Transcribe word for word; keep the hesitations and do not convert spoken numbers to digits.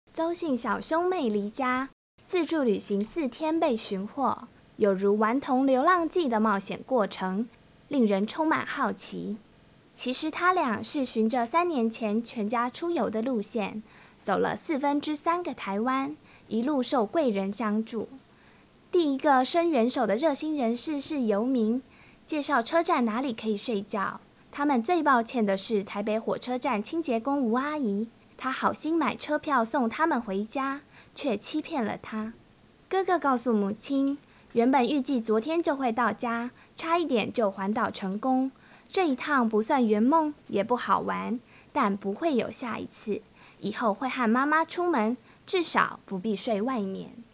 邹姓小兄妹离家，自助旅行四天被寻获，有如顽童流浪记的冒险过程，令人充满好奇。其实他俩是循着三年前全家出游的路线，走了四分之三个台湾，一路受贵人相助。第一个伸援手的热心人士是游民，介绍车站哪里可以睡觉。他们最抱歉的是台北火车站清洁工吴阿姨，她好心买车票送他们回家，却欺骗了她。哥哥告诉母亲，原本预计昨天就会到家，差一点就环岛成功。这一趟不算圆梦，也不好玩，但不会有下一次。以后会和妈妈出门，至少不必睡外面。